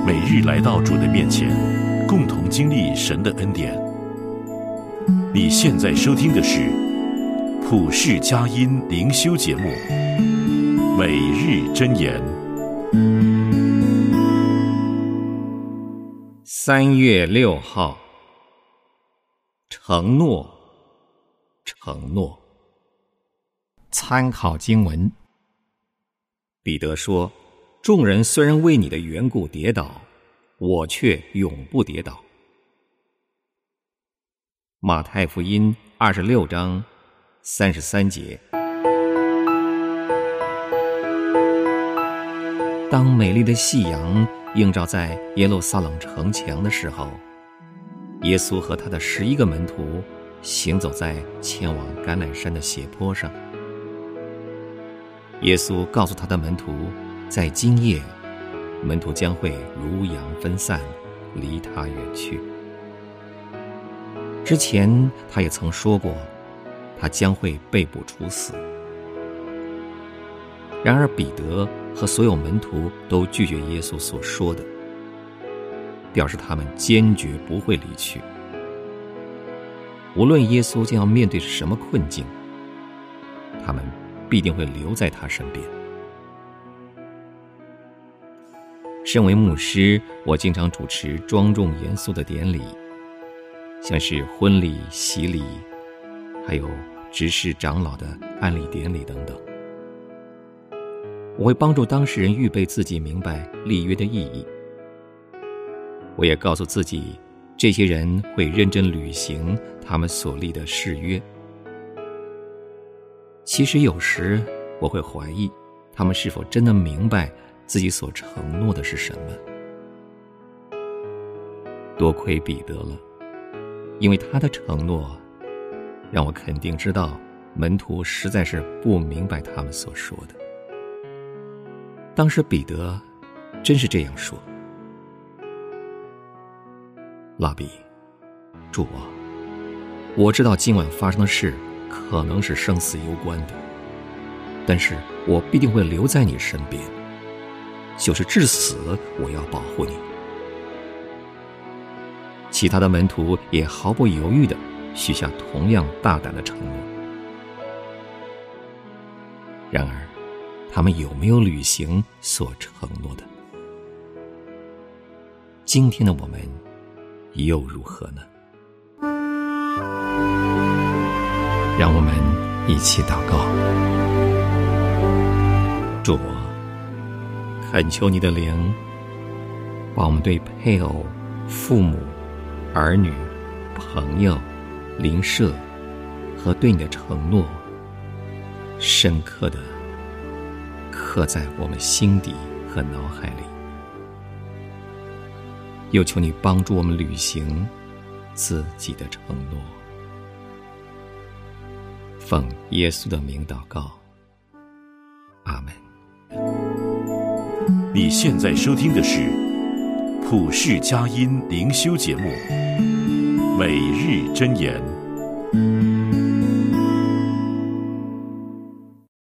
每日来到主的面前，共同经历神的恩典。你现在收听的是普世佳音灵修节目《每日箴言》。 3月6号，承诺，承诺。参考经文，彼得说：众人虽然为你的缘故跌倒，我却永不跌倒。马太福音26章33节。当美丽的夕阳映照在耶路撒冷城墙的时候，耶稣和他的11个门徒行走在前往橄榄山的斜坡上。耶稣告诉他的门徒，在今夜，门徒将会如羊分散，离他远去。之前他也曾说过，他将会被捕处死。然而彼得和所有门徒都拒绝耶稣所说的，表示他们坚决不会离去。无论耶稣将要面对什么困境，他们必定会留在他身边。身为牧师，我经常主持庄重严肃的典礼，像是婚礼、洗礼，还有执事长老的安礼典礼等等。我会帮助当事人预备自己明白立约的意义。我也告诉自己，这些人会认真履行他们所立的誓约。其实有时我会怀疑，他们是否真的明白自己所承诺的是什么。多亏彼得了，因为他的承诺让我肯定知道门徒实在是不明白他们所说的。当时彼得真是这样说：拉比，主啊，我知道今晚发生的事可能是生死攸关的，但是我必定会留在你身边，就是至死我要保护你。其他的门徒也毫不犹豫地许下同样大胆的承诺。然而他们有没有履行所承诺的？今天的我们又如何呢？让我们一起祷告。主啊，恳求你的灵，把我们对配偶、父母、儿女、朋友、邻舍和对你的承诺深刻地刻在我们心底和脑海里。又求你帮助我们履行自己的承诺。奉耶稣的名祷告，阿们。 你现在收听的是普世佳音灵修节目《每日箴言》。